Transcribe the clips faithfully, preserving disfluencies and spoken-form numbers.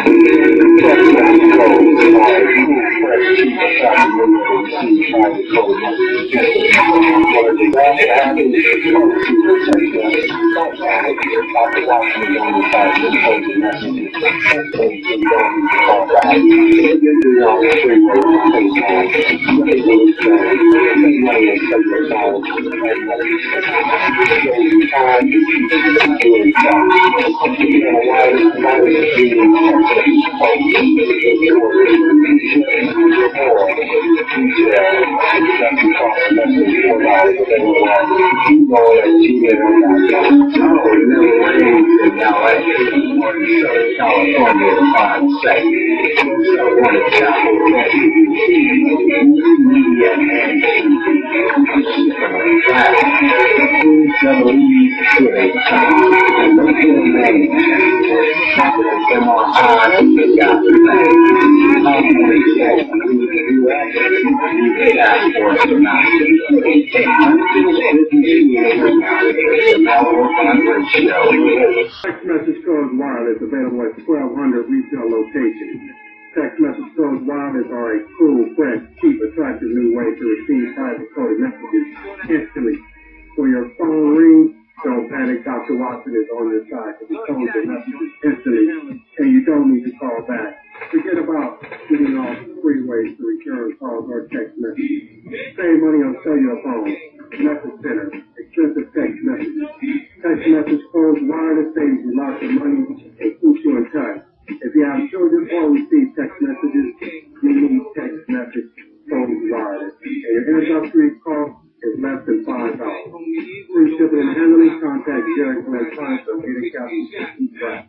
Text message code wireless available at twelve hundred retail locations. Text message code wireless are a cool, fresh, cheap, attractive new way to receive private coded messages instantly. When your phone rings, don't panic. Doctor Watson is on your side to decode the messages instantly, and you don't need to call back. Forget about getting off freeways to return calls or text messages. Save money on cellular phones, message center, expensive text messages. Text message code wireless saves you lots of money and keeps you in touch. If you have children or receive text messages, you need text message code wireless. And your introductory cost is less than five dollars. Free shipping and handling. Contact Jerry Electronics or Data Captain.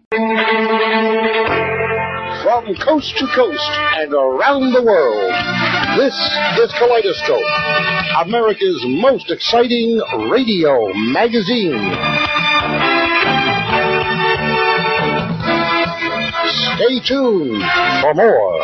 From coast to coast and around the world, this is Kaleidoscope, America's most exciting radio magazine. Stay tuned for more.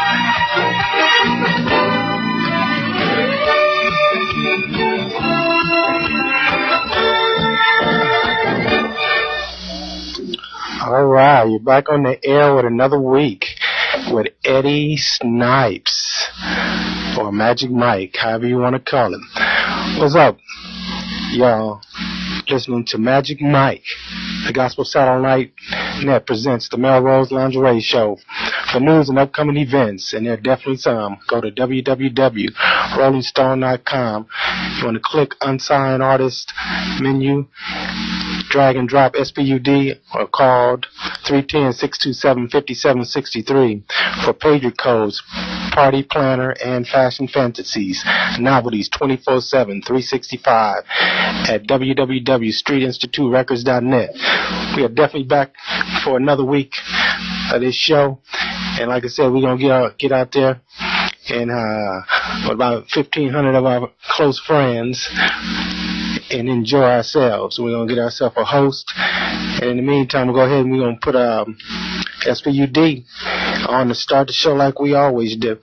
All right, you're back on the air with another week with Eddie Snipes, or Magic Mike, however you want to call him. What's up, y'all? Listening to Magic Mike. The Gospel Satellite Net presents the Melrose Lingerie Show. For news and upcoming events, and there are definitely some, go to w w w dot rolling stone dot com. You want to click Unsigned Artist menu, drag and drop S P U D, or called three one zero, six two seven, five seven six three for pager codes, party planner, and fashion fantasies, novelties twenty-four seven, three sixty-five at w w w dot street institute records dot net. We are definitely back for another week of this show, and like I said, we're going to get out, get out there and uh, with about fifteen hundred of our close friends and enjoy ourselves. So we're going to get ourselves a host, and in the meantime, we'll go ahead and we're going to put um, S P U D on to start the show like we always do.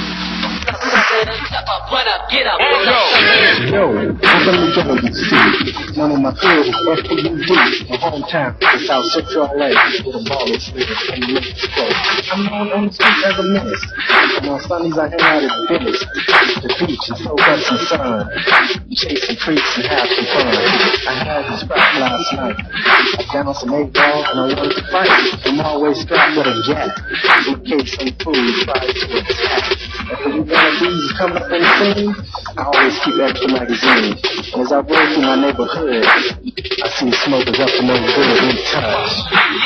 What up, get up, Yo, I'm gonna go to see one of my favorites, S P U D, my hometown, South Central L A, with a ball of sleeping and the Mexico. I'm known on the street as a menace, and on Sundays I hang out at Venice, the beach, and soak up some sun, chase some creeks and have some fun. I had a scrap last night, I down some eight ball and I wanted to fight. I'm always strapped with a jack, in case some fool tries to attack. If any one of these is coming up in the scene, I always keep extra magazine. And as I roll through my neighborhood, I see smokers up to no good in touch.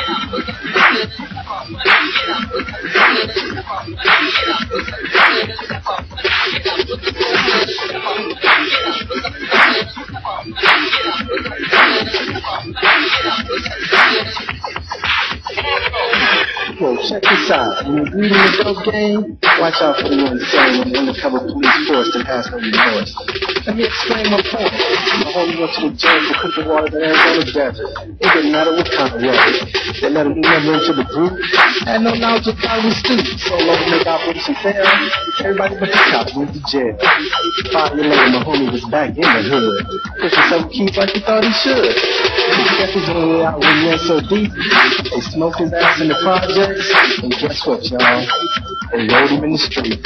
Well, check this out. When you're reading the dope game, watch out for the insane and undercover police force that has no remorse. Let me explain my point. My homie went to the jail for cooking water that Arizona desert. It didn't matter what kind of weather. They let him never into the group. Had no knowledge of how we stood. So long to make operation fail. Everybody but the cop went to jail. Five years later, my homie was back in the hood, pushing some keys like he thought he should. He kept his way out when he went so deep. They smoked his ass in the project. lyrics, and guess what, y'all? They wrote him in the street.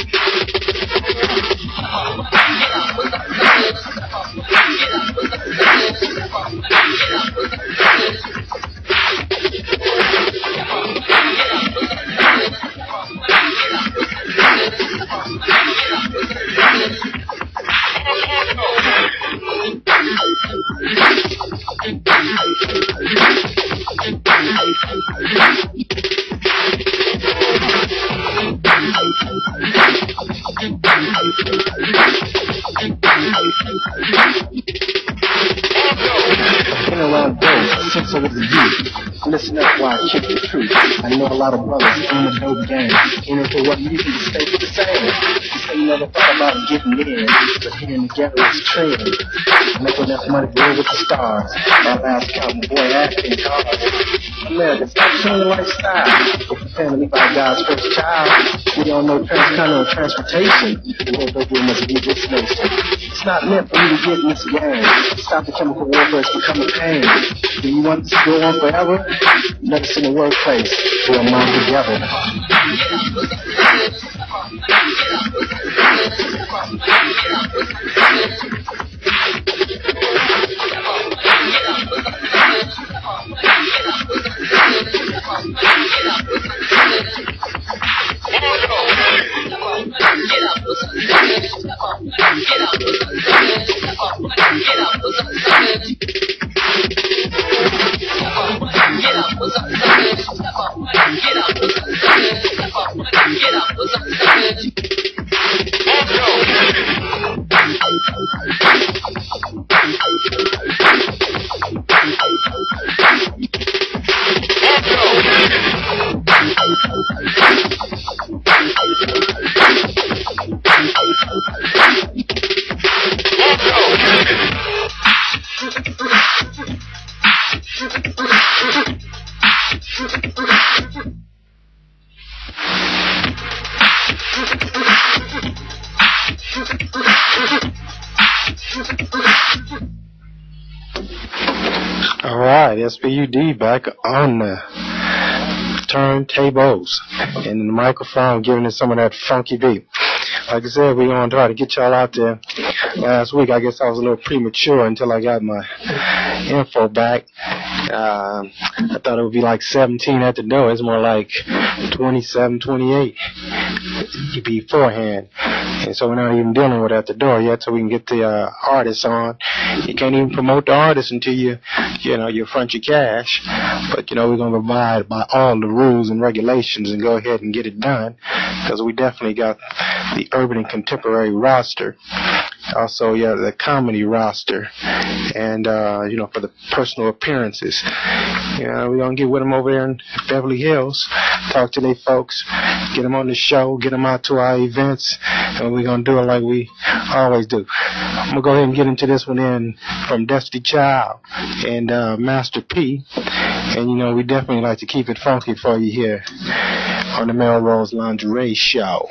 Been around those since I was a youth. Listen up while I kick the truth. I know a lot of brothers in the dope game. And if it wasn't easy to stay the same, you say you never thought about getting in, but here in the ghetto is trend. Making enough money to live with the stars. My last count, my boy acting cars. America, stop showing the lifestyle. If your family by God's first child, we don't know transcontinental transportation. The world over must be this nation. It's not meant for you to get in this game. Stop the chemical warfare, it's becoming pain. Do you want this to go on forever? Let us in the workplace. We'll mom together. All right, S B U D back on the turntables and the microphone, giving us some of that funky beat. Like I said, we're going to try to get y'all out there. Last week, I guess I was a little premature until I got my info back. Uh, I thought it would be like seventeen at the door. It's more like twenty-seven, twenty-eight beforehand. And so we're not even dealing with at the door yet, so we can get the uh, artists on. You can't even promote the artists until you, you know, you front your cash. But, you know, we're going to abide by all the rules and regulations and go ahead and get it done, because we definitely got the urban and contemporary roster. Also, yeah, the comedy roster. And, uh, you know, for the personal appearances. You know, we're going to get with them over there in Beverly Hills, talk to their folks, get them on the show, get them out to our events, and we're going to do it like we always do. I'm going to go ahead and get into this one in from Destiny Child and uh, Master P. And, you know, we definitely like to keep it funky for you here on the Melrose Lingerie Show.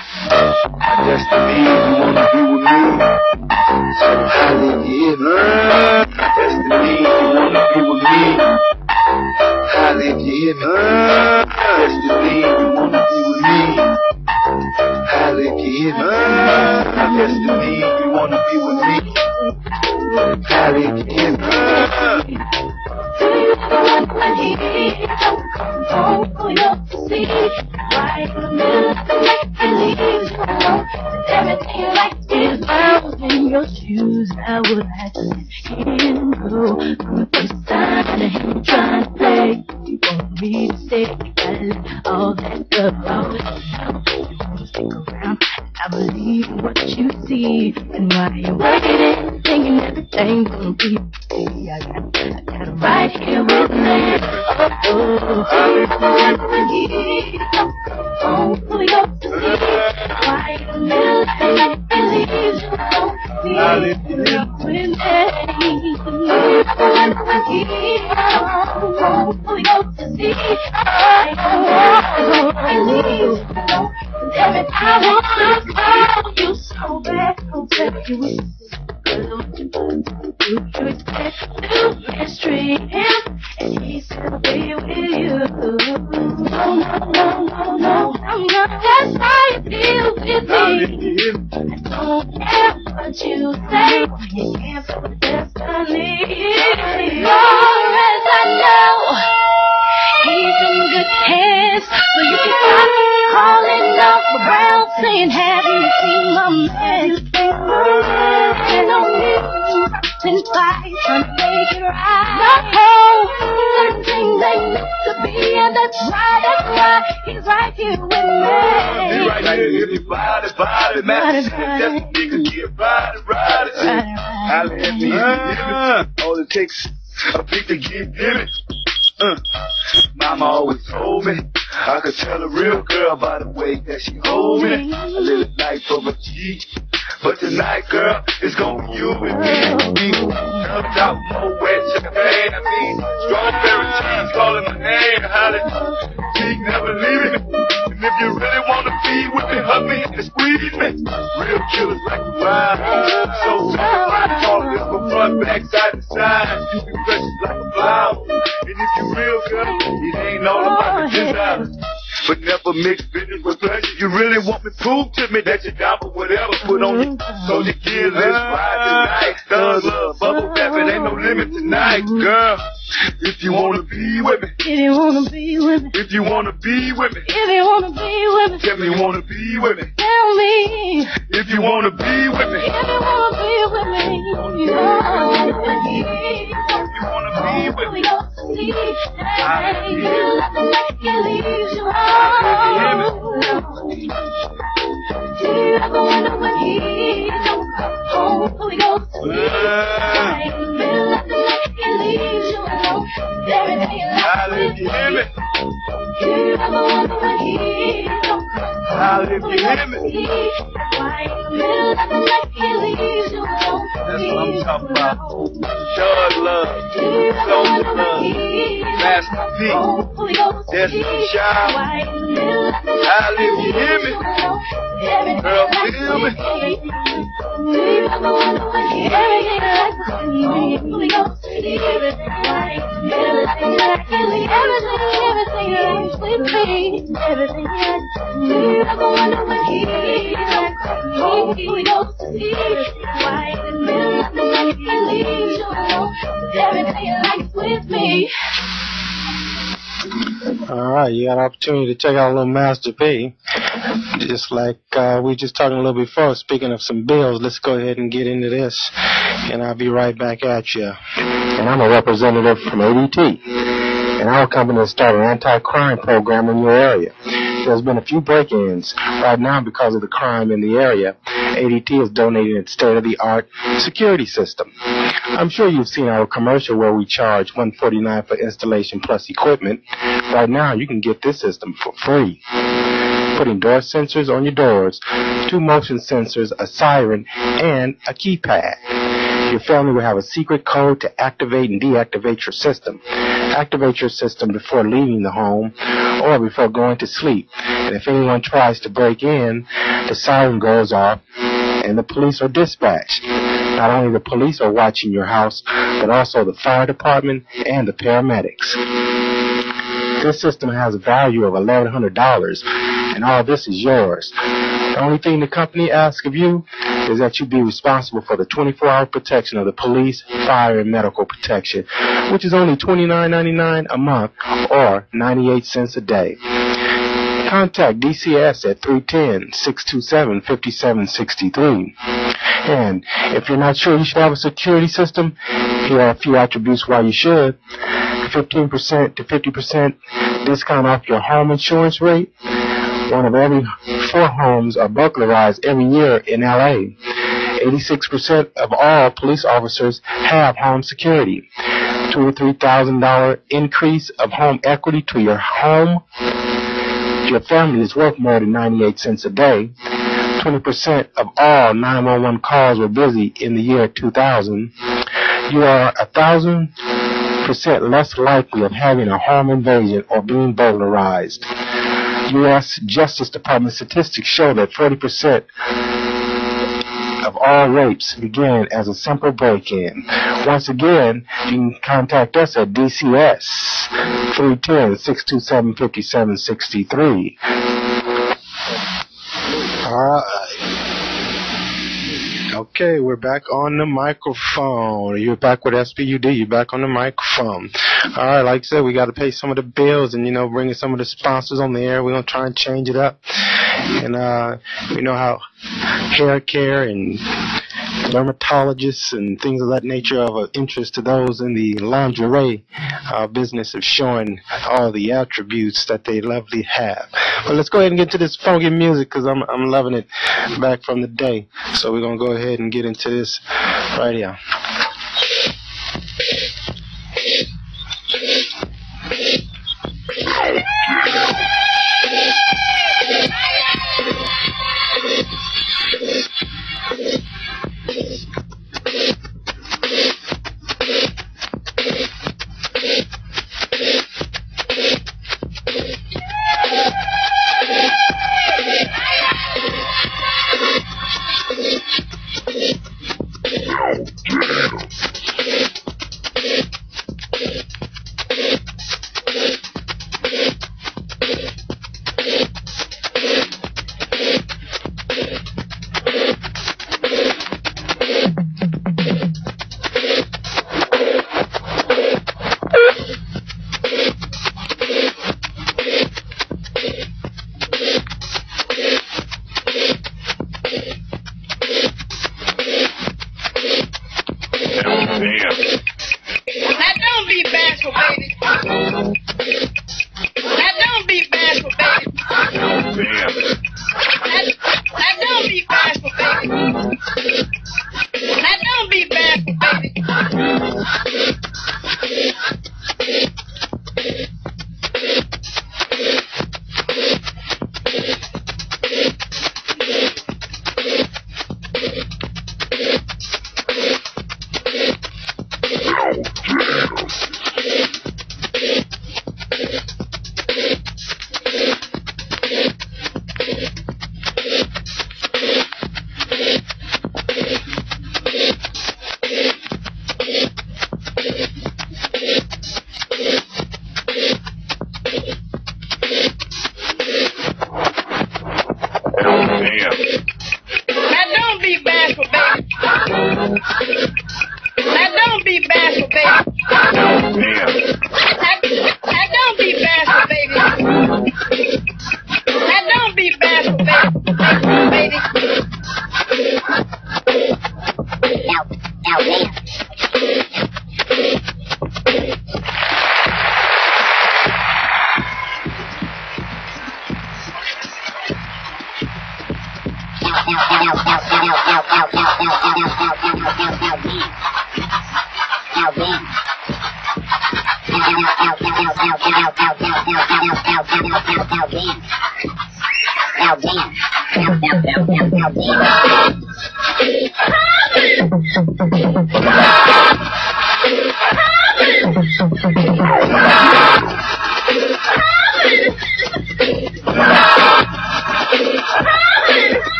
Destiny, you wanna be with me? So how did you hear me? Destiny, you wanna be with me? How did you hear me? Destiny, you wanna be with me? How did you hear me? Destiny, you wanna be with me? How did you hear me? Everything you like is miles in your shoes. How would I let him go? From the first time I hear him trying to play, you want me to stay? You gotta let all that stuff out. Stick around. I believe what you see. And while you're waiting, thinking everything's gonna be okay, I got, I got him right here with me. Oh, oh, oh, oh, we go to see. Why the middle and leaves you alone? We love with me. Oh, we go to see. Why the leaves you alone? Every time I wanna call you so bad, I'll tell you it's you expect to mistreat him, and he's still be with you. Oh no, no, no, no, no, no. That's how you feel with me. I don't care what you say. You can't feel the destiny. Far as I know, he's in good hands. So you can stop calling up around saying, have you seen my man? And on you, and fight, trying to make it right. Not whole, certain things they used to be, and that's right, that's right. He's right here with me. He's right here, everybody, body, man. Just we could get body, ride it. I'll let me in. All it takes a big to get in it. Uh, Mama always told me I could tell a real girl by the way that she hold me. I live a life of a G, but tonight, girl, it's gonna be you and me. Dumped out more wet champagne. I mean, strawberry cheese calling my name. Holly, she never leaving me. And if you really wanna be with me, hug me and squeeze me. Real killers like the wild. So tough, calling this from front, back, side to side. You be precious like a flower. And if you real girl, it ain't all about the desire. But never mix business with pleasure. You really want me, prove to me that you're down for whatever. Put on your so you get, let's ride tonight. Thug love, bubble bath, it ain't no limit tonight, girl. If you wanna be with me, If you wanna be with me, if you wanna be with me, if you wanna be with me, tell me you wanna be with me. tell me. If you wanna be with me, If you wanna be with me, you know with me. if you wanna be with me, We go to see, hey, you nothing like you leaves you alone. Do you ever wonder when he don't come home? We go to see, hey, you nothing like you leaves you alone. Everything you I'll love if you hear me, do you ever wonder when he don't come home? I'll if you hear me. Why you nothing like he leaves you alone? That's what I'm talking about. Thug love, soldier love, Master P, Destiny Child. I'll if you hear me. Girl, feel me. Do you ever wonder when he everything like Holy Ghost, everything like everything like everything, everything like with me, everything like. Do you ever wonder when he like Holy Ghost, everything like nothing like he leaves you alone, everything like with me. All right, you got an opportunity to check out a little Master P. Just like uh, we just talking a little before, speaking of some bills, let's go ahead and get into this, and I'll be right back at you. And I'm a representative from A D T, and our company has started an anti-crime program in your area. There's been a few break-ins. Right now, because of the crime in the area, A D T is donating its state-of-the-art security system. I'm sure you've seen our commercial where we charge one hundred forty-nine dollars for installation plus equipment. Right now, you can get this system for free. Putting door sensors on your doors, two motion sensors, a siren, and a keypad. Your family will have a secret code to activate and deactivate your system. Activate your system before leaving the home or before going to sleep. And if anyone tries to break in, the siren goes off and the police are dispatched. Not only the police are watching your house, but also the fire department and the paramedics. This system has a value of eleven hundred dollars, and all this is yours. The only thing the company asks of you is that you be responsible for the twenty-four hour protection of the police, fire, and medical protection, which is only twenty-nine ninety-nine a month or ninety-eight cents a day. Contact D C S at three one zero, six two seven, five seven six three. And if you're not sure you should have a security system, here are a few attributes why you should. fifteen percent to fifty percent discount off your home insurance rate. One of every four homes are burglarized every year in L A. eighty-six percent of all police officers have home security. Two or three thousand dollar increase of home equity to your home. Your family is worth more than ninety-eight cents a day. twenty percent of all nine one one calls were busy in the year two thousand. You are a thousand percent less likely of having a home invasion or being burglarized. U S Justice Department statistics show that forty percent of all rapes begin as a simple break-in. Once again, you can contact us at D C S three one zero, six two seven, five seven six three. All right. Okay, we're back on the microphone. You're back with S P U D. You're back on the microphone. All right, like I said, we got to pay some of the bills and, you know, bringing some of the sponsors on the air. We're going to try and change it up. And uh, you know how hair care and dermatologists and things of that nature are of interest to those in the lingerie uh, business of showing all the attributes that they lovely have. But let's go ahead and get to this funky music because I'm, I'm loving it back from the day. So we're going to go ahead and get into this right here.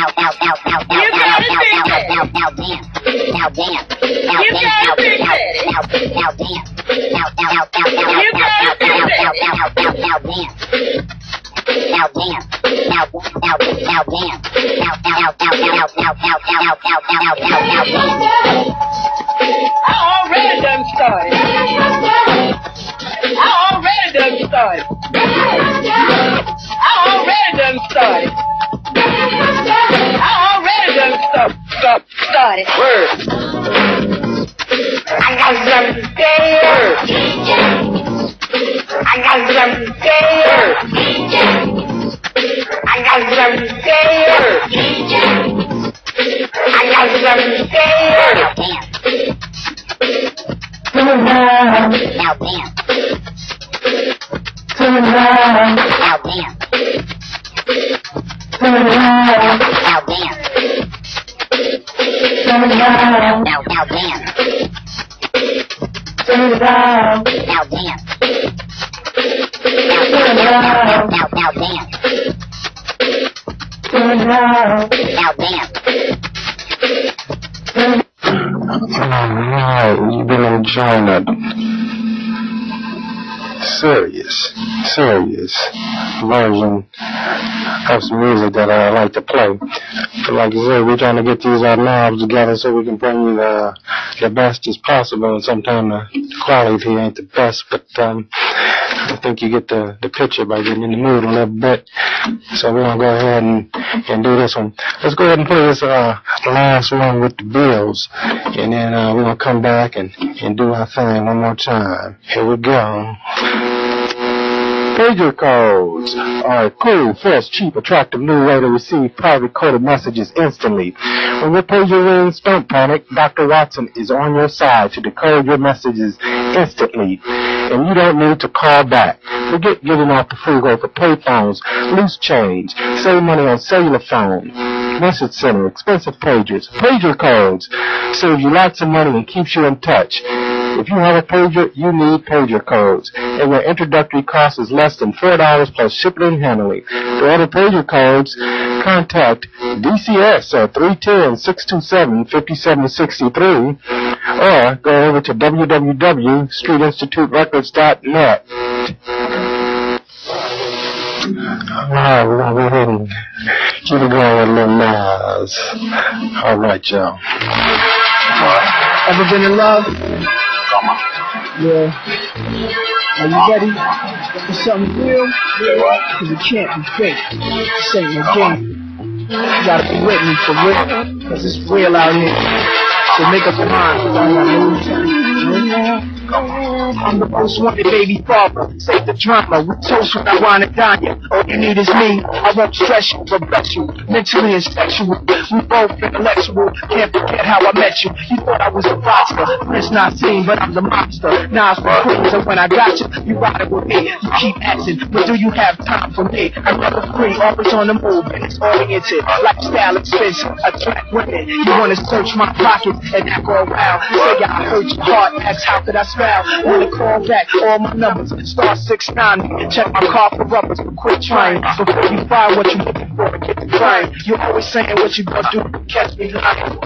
Now dance. Now dance. Now dance. Now dance. already done started. I already done started. I already done started. I already done start, start, started. Word. I got something to say. I got something to say. I got something to say. I got something to say. Now damn. Now damn. Now damn. Now damn. Now now now damn. Now damn. Now damn. Now now damn. Now damn. Alright, you've been enjoying that serious, serious version of some music that I like to play. But like I said, we're trying to get these our knobs together so we can bring you the, the best as possible, and sometimes the quality ain't the best, but um, I think you get the, the picture by getting in the mood a little bit. So we're going to go ahead and, and do this one. Let's go ahead and play this uh, last one with the Bills, and then uh, we're going to come back and, and do our thing one more time. Here we go. Pager codes are a cool, fresh, cheap, attractive new way to receive private coded messages instantly. When your pager rings, don't panic. Doctor Watson is on your side to decode your messages instantly, and you don't need to call back. Forget getting off the freeway for payphones, loose change, save money on cellular phone, message center, expensive pagers. Pager codes save you lots of money and keeps you in touch. If you have a pager, you need pager codes, and your introductory cost is less than four dollars plus shipping and handling. To order pager codes, contact D C S at three one zero, six two seven, five seven six three or go over to w w w dot street institute records dot net. Alright, we're going to go ahead and keep it going with a little Nas. Alright, y'all. Ever been in love? Yeah. Are you ready for something real? Because it can't be fake. This ain't no game. You gotta be with me for real. Because it's real out here. So make up your mind, because I got no time. I'm the most wanted baby father. Save the drama. We toast when I wanna die you. All you need is me. I won't stress you, but bless you. Mentally and sexual. We both intellectual. Can't forget how I met you. You thought I was a monster. Prince not seen, but I'm the monster. Nas for Queen, so when I got you, you ride it with me. You keep asking, but do you have time for me? I'm never free, always on the move, and it's oriented. Lifestyle expensive, attract women. You wanna search my pockets and I go around. Say I hurt your heart, ask how could I spell? Wanna call back all my numbers, star six nine. Check my car for rubbers, but quit trying. Before you find what you looking for and get to crying. You're always saying what you gonna do to catch me lying.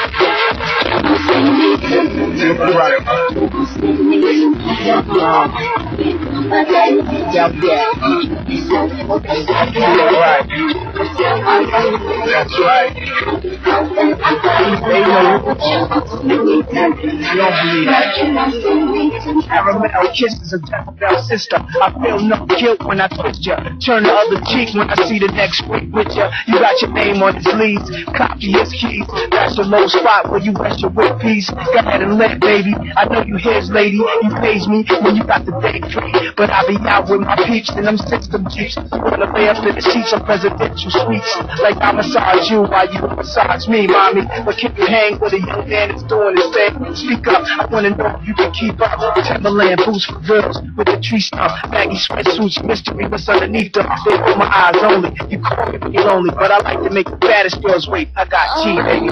That's right. They know you don't believe that. Caramel kisses a devil sister. I feel no guilt when I twist ya. Turn the other cheek when I see the next week with ya. You got your name on his leads, copy his keys. That's the low spot where you rest your whip piece. Go ahead and let baby. I know you his lady. You pays me when you got the day free. But I be out with my peeps and them system jeeps. Wanna lay up in the seats of presidential suites. Like I massage you while you massage me, mommy. But can you hang with a young man that's doing his thing? Speak up, I wanna know if you can keep up. Timberland boots for girls with the tree stump. Baggy sweatsuits, mystery, what's underneath them? They for my eyes only. You call me when you're lonely, but I like to make the baddest girls wait. I got G, baby.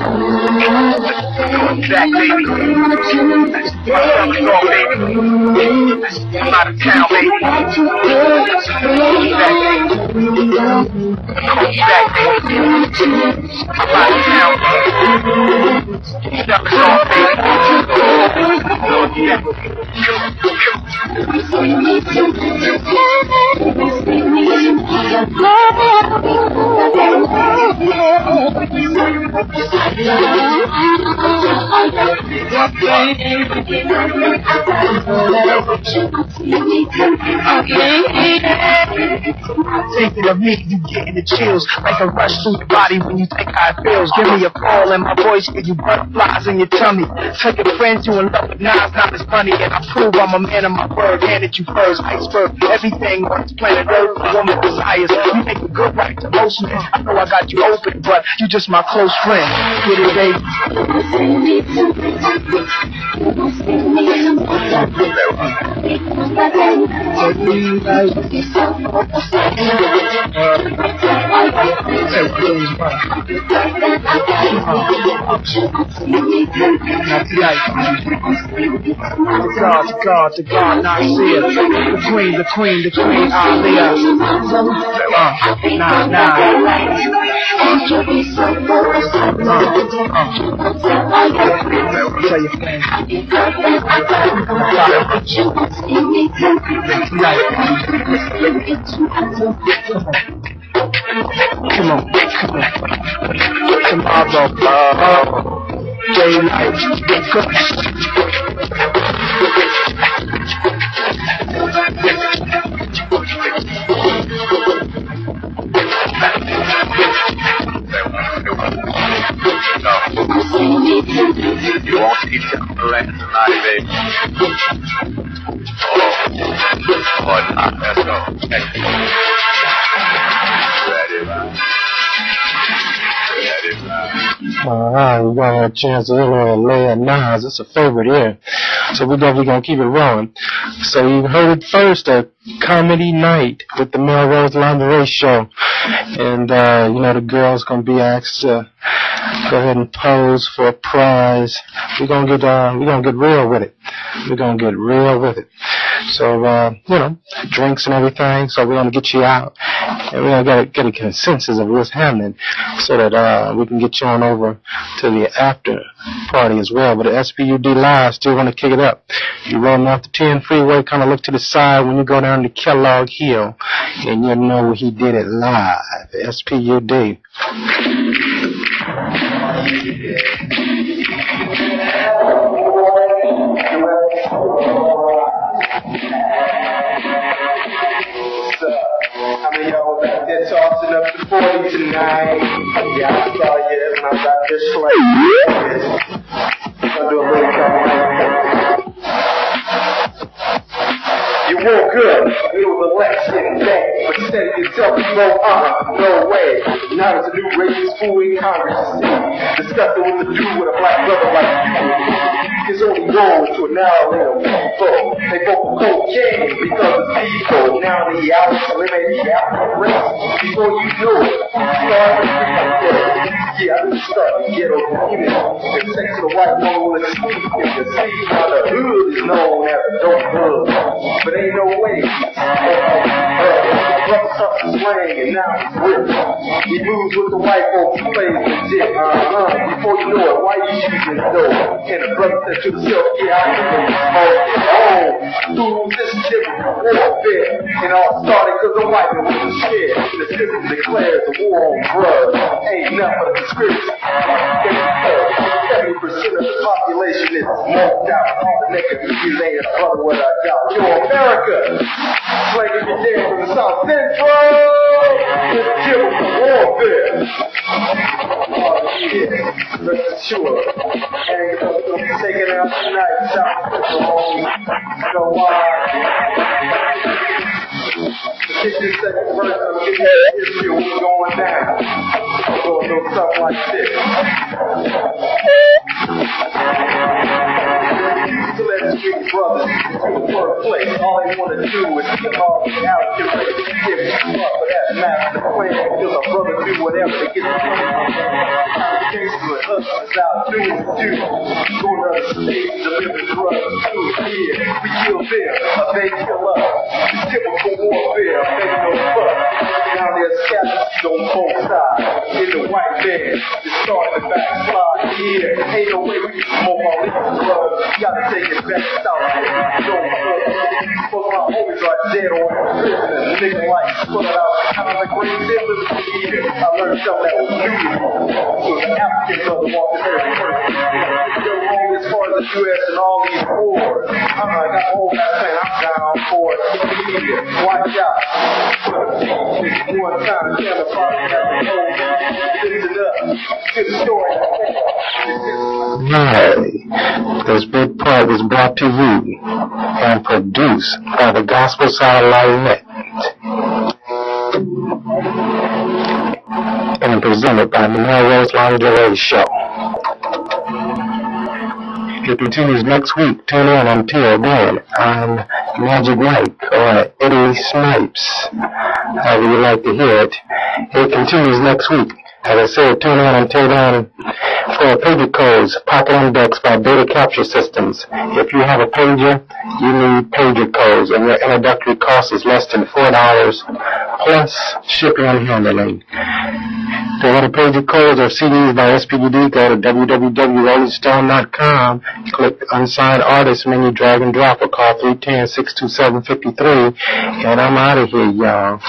Back, baby. Let's go, baby. I'm out of town, baby. Back, baby. Back, baby. I'm out of town, baby. Shut us off, baby. Thinking of me, you getting the chills like a rush through your body when you think how it feels. Give me a call and my voice give you butterflies in your tummy. Take a friend you in love with, nah, it's not as funny. And I prove I'm a man of my word, handed you first. Iceberg, everything on this planet Earth, a woman desires. You make a good right to most men. I know I got you open, but you just my close friend. Get it, baby. The God, the God, the God, Nasir. The Queen, the Queen, the Queen, Aliyah. Uh, nah, nah. Uh, uh. Tell your friends. Come on, come on. Tomorrow, uh, daylight, You won't eat the land tonight, baby. Oh, oh, nah, let's go. Ready, man. Ready, man. Alright, we got a chance to hear Leah Nas. It's a favorite here. So we're definitely going to keep it rolling. So you heard it first, a comedy night with the Melrose Lingerie Show. And, uh, you know, the girls going to be asked to go ahead and pose for a prize. We're going to get, uh, we're going to get real with it. We're going to get real with it. So, uh, you know, drinks and everything. So we're going to get you out. And we're going to get a consensus of what's happening so that, uh, we can get you on over to the after party as well. But the S P U D Live still going to kick it up. You're rolling off the ten freeway, kind of look to the side when you go down to Kellogg Hill, and you'll know he did it live. S P U D. I mean, y'all was out there tossing up the forty tonight. Yeah, I saw you when I got this flight. I'll do a little couple. You woke up, it was election day, but you said to yourself, no, uh, no way. Now there's a new racist fool in Congress to see, discussing what to do with a black brother like you. His only goal is to annihilate people. They vote for cocaine because it's people. Now they out to eliminate the African race. Before you know it, you start to like that. Yeah, I just start to get over demons. And sex to the white man will exclude him. You see how the hood is known as a dope hood. But ain't no way. Brother starts to swing and now he's ripped. He moves with the white folks who plays legit. Uh-huh. Before you know it, why you using dope? And the brother said to himself, yeah, I do it all day long. Through this different warfare. And all started because the white man was scared. The system declares the war on drugs. Ain't nothing but a conspiracy. seventy percent of the population is smoked out. All the niggas you lay a brother what I got. Yo, America! Slanging your day from the South Central! It's chemical warfare! Oh, yeah. Rest assured. And we'll be taking out tonight, South Central. So, uh, the fifty-second verse of the history was going down. So, a little stuff like this. To let street brothers to the workplace. All they want to do is get all the out, get ready to give it up. But that's master plan. Because a brother do whatever to get the gangster hustlers out doing what do. Going to the state, delivering drugs to here. We kill them, or they kill us. It's typical warfare, make no fuss. Now there's cats on both sides. In the white man, it's starting to backslide. Yeah, ain't no way we can smoke all this blood. Gotta take it back south. Don't fuck my homies are dead or in prison. Nigga like put it out kind of like great business. I learned something that was beautiful. So the Africans don't walk the very first. Go home as far as the U S and all these wars. I'm like, I'm old, that man, I'm down for it. Watch out. One time, camera party at the home. Listen up to the story. Right. This big part was brought to you and produced by the Gospel Satellite Net and presented by the Melrose Lingerie Show. It continues next week. Tune in until then on Magic Mike or Eddie Snipes, however you like to hear it. It continues next week. As I said, tune in until then for pager codes, Pocket Index by Data Capture Systems. If you have a pager, you need pager codes, and your introductory cost is less than four dollars plus shipping and handling. To order pager codes or C Ds by S P D D, go to w w w dot rolling stone dot com, click the Unsigned Artist menu, drag and drop, or call three one zero, six two seven, five three, and I'm out of here, y'all.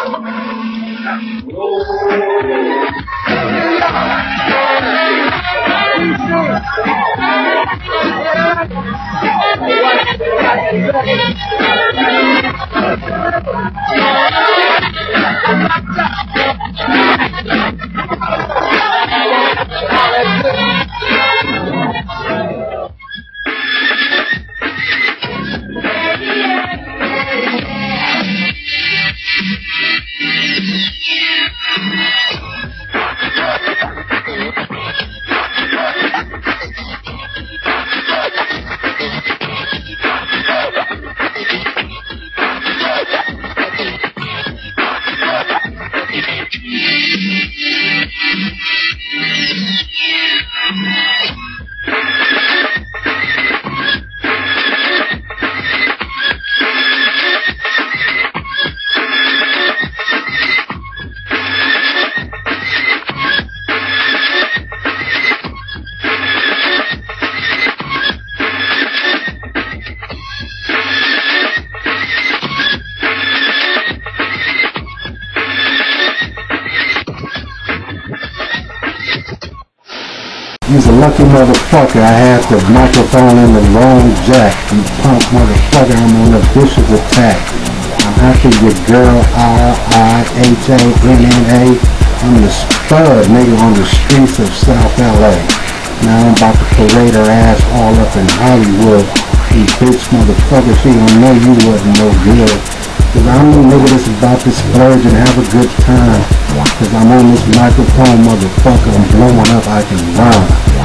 He's a lucky motherfucker. I had the microphone in the wrong jack. You punk motherfucker, I'm on a vicious attack. I'm after your girl, R I H A N N A. I'm the spud nigga on the streets of South L A. Now I'm about to parade her ass all up in Hollywood. You bitch motherfucker, she don't know you wasn't no good. Cause I'm the nigga that's about to splurge and have a good time. Cause I'm on this microphone, motherfucker, I'm blowing up, I can rhyme.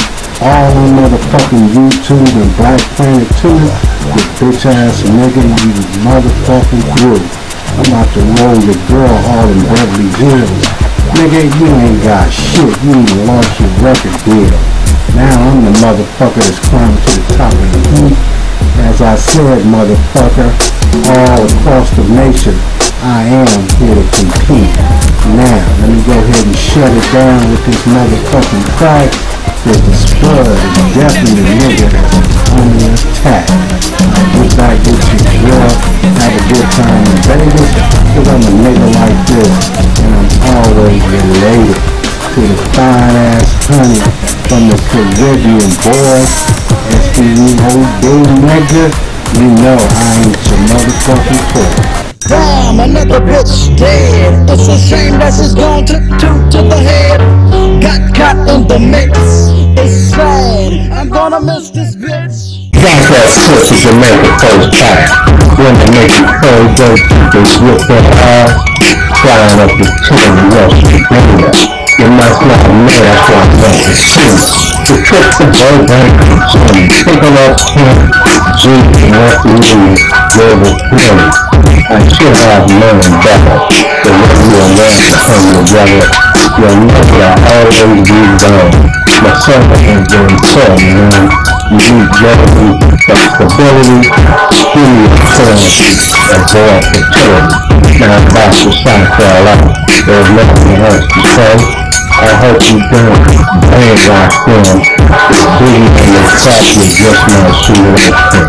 All on motherfucking YouTube and Black Planet too. You bitch ass nigga, you motherfucking through. I'm about to roll your girl all in Beverly Hills. Nigga, you ain't got shit, you even lost your record deal. Now I'm the motherfucker that's climbing to the top of the heap. As I said, motherfucker, all across the nation, I am here to compete. Now, let me go ahead and shut it down with this motherfucking crack. Cause the spud is definitely a nigga that's under attack. Get back with your girl, have a good time in Vegas. Cause I'm a nigga like this, and I'm always related to the fine ass honey from the Caribbean, boy. S P E O D nigga, you know I ain't your motherfucking toy. Damn, another bitch dead. It's a shame that she's gone to two to the head. Got caught in the mix. It's sad. I'm gonna miss this bitch. Got that pussy to make it first time. When they make it cold, they just whip that ass, flying up the chin and rush the finger. You must not know that's what I'm going to see. The trick to both ankles, and tickle up him, drink and let me leave, give it him. I should have known better, the way you are learning to come together. You'll never always be gone. My son has been told, man. You need jealousy, but stability, give me a and go up to tour. Now back to South Carolina. There's nothing else to say. I hope you don't bang rock them. Biggie and the crap was just my suitable.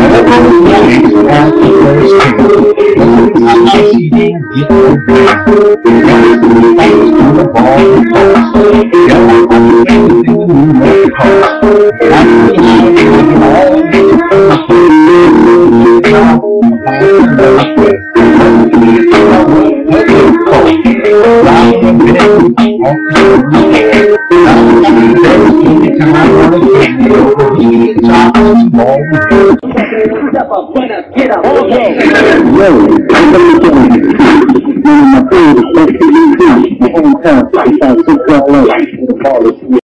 Step up, run up, get up, okay. Yo, I'm going to tell you. One of my favorite, my hometown, South Carolina, the ball is